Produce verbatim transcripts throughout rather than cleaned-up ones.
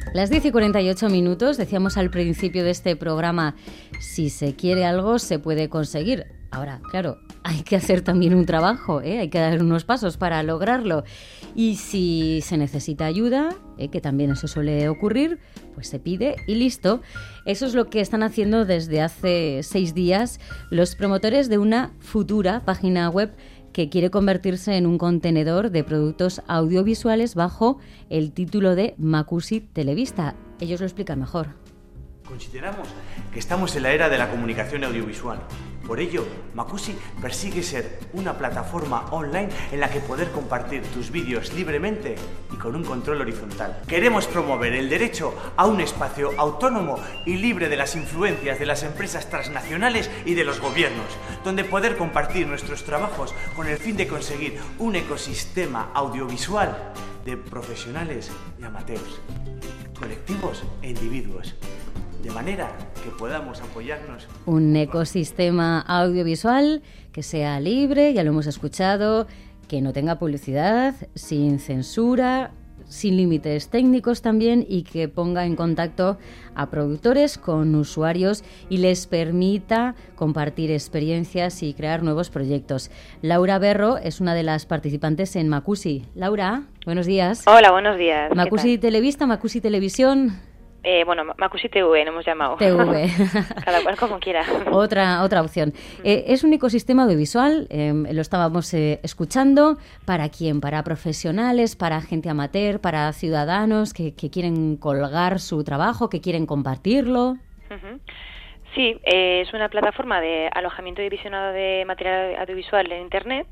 Las diez y cuarenta y ocho minutos, decíamos al principio de este programa, si se quiere algo se puede conseguir. Ahora, claro, hay que hacer también un trabajo, ¿eh? Hay que dar unos pasos para lograrlo. Y si se necesita ayuda, ¿eh? que también eso suele ocurrir, pues se pide y listo. Eso es lo que están haciendo desde hace seis días los promotores de una futura página web que quiere convertirse en un contenedor de productos audiovisuales bajo el título de Macusi Televista. Ellos lo explican mejor. Consideramos que estamos en la era de la comunicación audiovisual. Por ello, Macusi persigue ser una plataforma online en la que poder compartir tus vídeos libremente y con un control horizontal. Queremos promover el derecho a un espacio autónomo y libre de las influencias de las empresas transnacionales y de los gobiernos, donde poder compartir nuestros trabajos con el fin de conseguir un ecosistema audiovisual de profesionales y amateurs, colectivos e individuos, de manera que podamos apoyarnos. Un ecosistema audiovisual que sea libre, ya lo hemos escuchado, que no tenga publicidad, sin censura, sin límites técnicos también, y que ponga en contacto a productores con usuarios y les permita compartir experiencias y crear nuevos proyectos. Laura Berro es una de las participantes en Macusi. Laura, buenos días. Hola, buenos días. Macusi Televista, Macusi Televisión. Eh, bueno, Macusi T V, no hemos llamado. T V. Cada cual como quiera. Otra, otra opción. Eh, es un ecosistema audiovisual, eh, lo estábamos eh, escuchando. ¿Para quién? ¿Para profesionales, para gente amateur, para ciudadanos que, que quieren colgar su trabajo, que quieren compartirlo? Uh-huh. Sí, eh, es una plataforma de alojamiento y visionado de material audiovisual en Internet.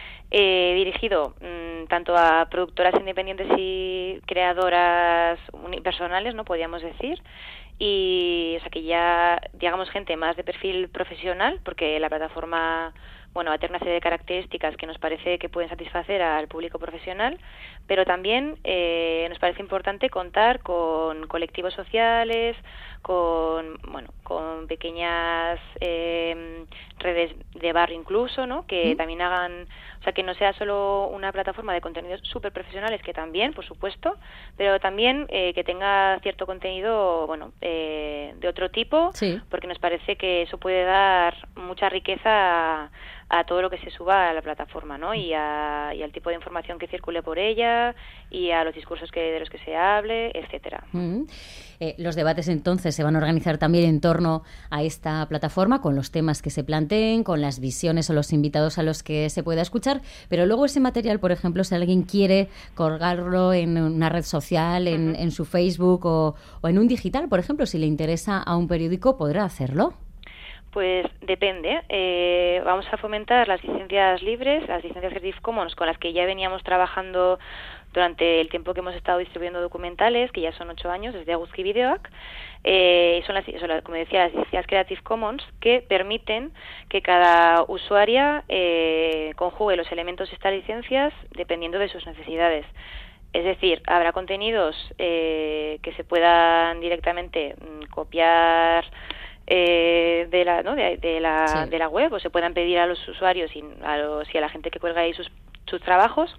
Eh, dirigido mmm, tanto a productoras independientes y creadoras unipersonales, ¿no? Podríamos decir, y o sea que ya, digamos, gente más de perfil profesional, porque la plataforma, bueno, va a tener una serie de características que nos parece que pueden satisfacer al público profesional, pero también eh, nos parece importante contar con colectivos sociales, con, bueno, con pequeñas eh, redes de barrio incluso, ¿no? Que ¿Mm? también hagan, o sea, que no sea solo una plataforma de contenidos súper profesionales, que también, por supuesto, pero también eh, que tenga cierto contenido, bueno, eh, de otro tipo, sí. Porque nos parece que eso puede dar mucha riqueza a, a todo lo que se suba a la plataforma, ¿no? Y, a, y al tipo de información que circule por ella, y a los discursos que de los que se hable, etcétera. Mm. Eh, los debates entonces se van a organizar también en torno a esta plataforma, con los temas que se planteen, con las visiones o los invitados a los que se pueda escuchar, pero luego ese material, por ejemplo, si alguien quiere colgarlo en una red social, en, uh-huh. en su Facebook o, o en un digital, por ejemplo, si le interesa a un periódico, ¿podrá hacerlo? Pues depende. Eh, vamos a fomentar las licencias libres, las licencias Creative Commons, con las que ya veníamos trabajando durante el tiempo que hemos estado distribuyendo documentales, que ya son ocho años, desde Aguzki Videoak. Eh, son, las, son las, como decía, las licencias Creative Commons, que permiten que cada usuaria eh, conjugue los elementos de estas licencias dependiendo de sus necesidades. Es decir, habrá contenidos eh, que se puedan directamente mm, copiar eh, de la ¿no? de, de la sí. de la web, o se puedan pedir a los usuarios y a los y a la gente que cuelga ahí sus sus trabajos.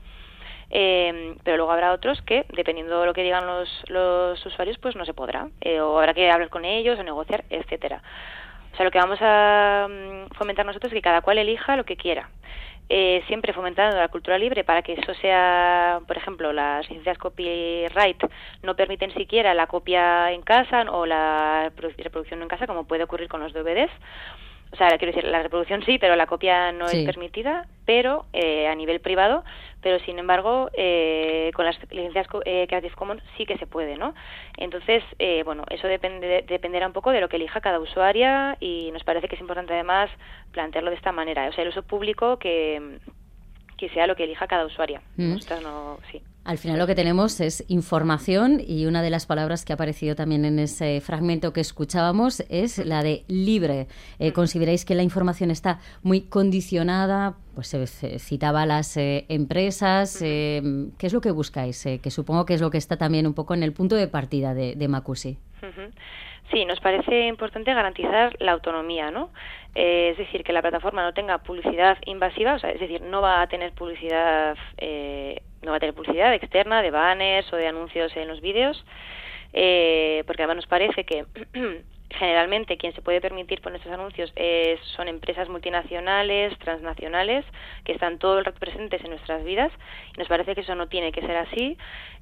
Eh, pero luego habrá otros que, dependiendo de lo que digan los, los usuarios, pues no se podrá, eh, o habrá que hablar con ellos o negociar, etcétera. O sea, lo que vamos a um, fomentar nosotros es que cada cual elija lo que quiera, eh, siempre fomentando la cultura libre, para que eso sea, por ejemplo, las licencias copyright no permiten siquiera la copia en casa o la reproducción en casa, como puede ocurrir con los D V Ds. O sea, quiero decir, la reproducción sí, pero la copia no sí. es permitida, pero eh, a nivel privado, pero sin embargo, eh, con las licencias eh, Creative Commons sí que se puede, ¿no? Entonces, eh, bueno, eso depende, dependerá un poco de lo que elija cada usuaria, y nos parece que es importante además plantearlo de esta manera, o sea, el uso público que, que sea lo que elija cada usuaria. Mm. Nosotras no, sí. Al final lo que tenemos es información, y una de las palabras que ha aparecido también en ese fragmento que escuchábamos es la de libre. Eh, ¿Consideráis que la información está muy condicionada? Pues se eh, citaba a las eh, empresas. Eh, ¿Qué es lo que buscáis? Eh, que supongo que es lo que está también un poco en el punto de partida de, de Macusi. Uh-huh. Sí, nos parece importante garantizar la autonomía, ¿no? Eh, es decir, que la plataforma no tenga publicidad invasiva, o sea, es decir, no va a tener publicidad, eh, no va a tener publicidad externa de banners o de anuncios en los vídeos. eh, porque además nos parece que generalmente quien se puede permitir poner estos anuncios es, son empresas multinacionales, transnacionales, que están todo el rato presentes en nuestras vidas, y nos parece que eso no tiene que ser así.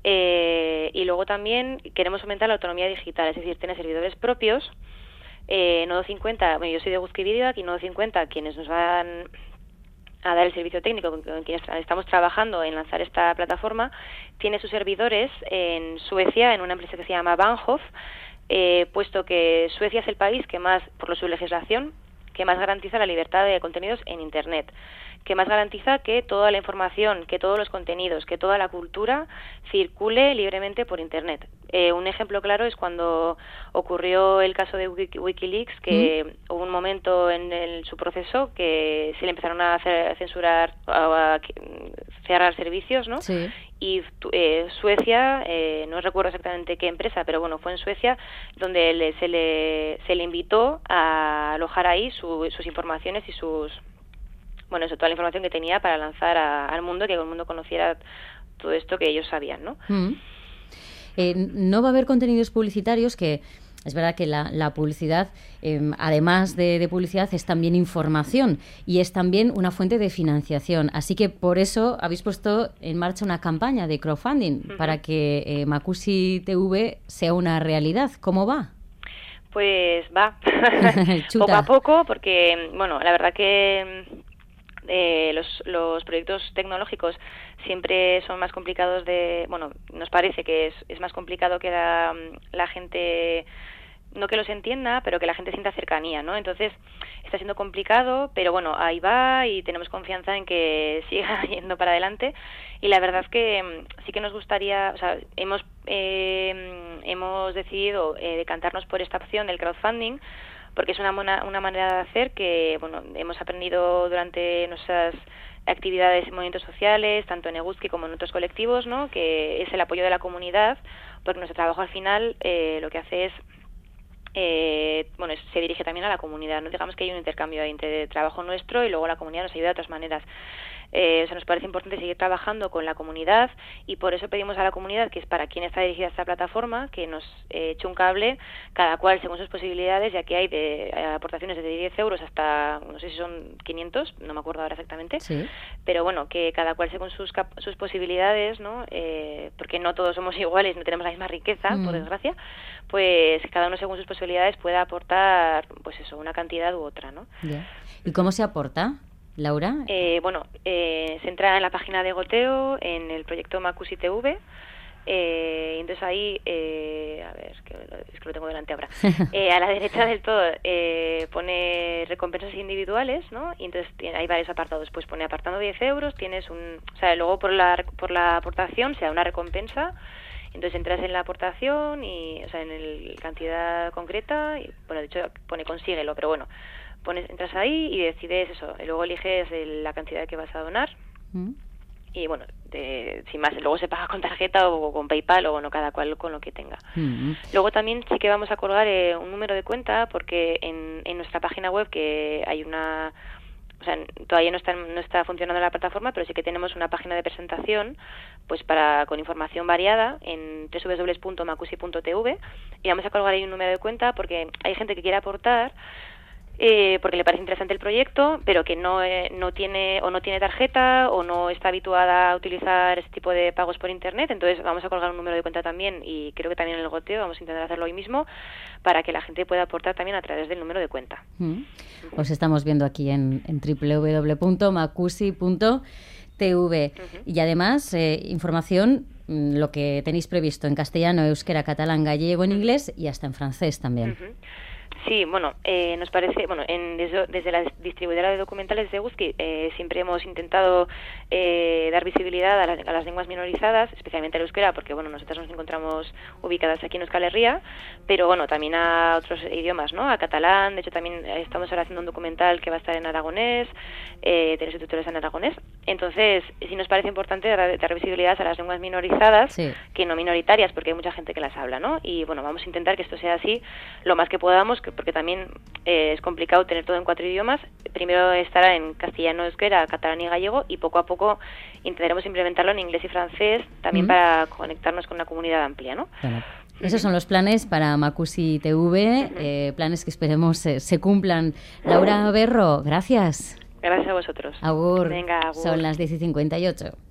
Eh, y luego también queremos aumentar la autonomía digital, es decir, tener servidores propios. Eh, Nodo cincuenta, bueno, yo soy de Guzki Videoac, y Nodo cincuenta, quienes nos van a dar el servicio técnico, con quienes estamos trabajando en lanzar esta plataforma, tiene sus servidores en Suecia, en una empresa que se llama Bahnhof, eh, puesto que Suecia es el país que más, por su legislación, que más garantiza la libertad de contenidos en Internet, que más garantiza que toda la información, que todos los contenidos, que toda la cultura circule libremente por Internet. Eh, un ejemplo claro es cuando ocurrió el caso de Wiki, Wikileaks, que ¿Mm? hubo un momento en el, su proceso que se le empezaron a, hacer, a censurar, a, a cerrar servicios, ¿no? Sí. Y eh, Suecia, eh, no recuerdo exactamente qué empresa, pero bueno, fue en Suecia donde le, se, le, se le invitó a alojar ahí su, sus informaciones y sus, bueno, eso, toda la información que tenía para lanzar a, al mundo, que el mundo conociera todo esto que ellos sabían, ¿no? Mm. Eh, no va a haber contenidos publicitarios, que es verdad que la, la publicidad, eh, además de, de publicidad, es también información y es también una fuente de financiación. Así que por eso habéis puesto en marcha una campaña de crowdfunding uh-huh. para que eh, Macusi T V sea una realidad. ¿Cómo va? Pues va, poco a poco, porque, bueno, la verdad que eh, los, los proyectos tecnológicos siempre son más complicados de, bueno, nos parece que es, es más complicado que la, la gente, no que los entienda, pero que la gente sienta cercanía, ¿no? Entonces está siendo complicado, pero bueno, ahí va y tenemos confianza en que siga yendo para adelante. Y la verdad es que sí que nos gustaría, o sea, hemos eh, hemos decidido eh, decantarnos por esta opción del crowdfunding, porque es una, una manera de hacer que, bueno, hemos aprendido durante nuestras actividades y movimientos sociales, tanto en Eguzki como en otros colectivos, ¿no? Que es el apoyo de la comunidad, porque nuestro trabajo al final eh, lo que hace es, eh, bueno, es, se dirige también a la comunidad, ¿no? Digamos que hay un intercambio ahí entre trabajo nuestro y luego la comunidad nos ayuda de otras maneras. Eh, o sea, nos parece importante seguir trabajando con la comunidad, y por eso pedimos a la comunidad, que es para quien está dirigida esta plataforma, que nos eh, eche un cable, cada cual según sus posibilidades, ya que hay de eh, aportaciones desde diez euros hasta, no sé si son quinientos, no me acuerdo ahora exactamente, sí. Pero bueno, que cada cual según sus cap- sus posibilidades, ¿no? Eh, porque no todos somos iguales, no tenemos la misma riqueza, mm. por desgracia, pues cada uno según sus posibilidades pueda aportar, pues eso, una cantidad u otra, ¿no? Yeah. ¿Y cómo se aporta, Laura? Eh, bueno, eh, se entra en la página de Goteo, en el proyecto Macusi T V, eh, entonces ahí, eh, a ver, que lo, es que lo tengo delante ahora, eh, a la derecha del todo eh, pone recompensas individuales, ¿no? Y entonces tiene, hay varios apartados, pues pone apartando diez euros, tienes un, o sea, luego por la, por la aportación se da una recompensa. Entonces entras en la aportación y, o sea, en el cantidad concreta, y, bueno, de hecho pone consíguelo, pero bueno, pones, entras ahí y decides eso, y luego eliges el, la cantidad que vas a donar. Mm. Y bueno, de, sin más, luego se paga con tarjeta o con PayPal, o bueno, cada cual con lo que tenga. Mm. Luego también sí que vamos a colgar eh, un número de cuenta, porque en, en nuestra página web, que hay una, o sea, todavía no está no está funcionando la plataforma, pero sí que tenemos una página de presentación, pues para con información variada en doble u doble u doble u punto macusi punto t v, y vamos a colgar ahí un número de cuenta porque hay gente que quiere aportar eh, porque le parece interesante el proyecto, pero que no eh, no tiene o no tiene tarjeta o no está habituada a utilizar este tipo de pagos por internet. Entonces vamos a colgar un número de cuenta también, y creo que también en el Goteo vamos a intentar hacerlo hoy mismo, para que la gente pueda aportar también a través del número de cuenta. Mm. Os estamos viendo aquí en, en doble u doble u doble u punto macusi punto t v. Uh-huh. Y además, eh, información, lo que tenéis previsto en castellano, euskera, catalán, gallego, en inglés y hasta en francés también. Uh-huh. Sí, bueno, eh, nos parece, bueno, en, desde, desde la distribuidora de documentales de Eguzki eh, siempre hemos intentado eh, dar visibilidad a las, a las lenguas minorizadas, especialmente al euskera, porque bueno, nosotros nos encontramos ubicadas aquí en Euskal Herria, pero bueno, también a otros idiomas, ¿no? A catalán. De hecho también estamos ahora haciendo un documental que va a estar en aragonés, eh, tiene subtítulos en aragonés. Entonces, sí nos parece importante dar, dar visibilidad a las lenguas minorizadas, sí, que no minoritarias, porque hay mucha gente que las habla, ¿no? Y bueno, vamos a intentar que esto sea así lo más que podamos, que porque también eh, es complicado tener todo en cuatro idiomas. Primero estará en castellano, euskera, catalán y gallego, y poco a poco intentaremos implementarlo en inglés y francés también, mm, para conectarnos con una comunidad amplia, ¿no? Bueno. Esos son los planes para Macusi T V, uh-huh. eh, planes que esperemos eh, se cumplan. Laura Berro, gracias. Gracias a vosotros. Agur. Venga, agur. Son las diez y cincuenta y ocho.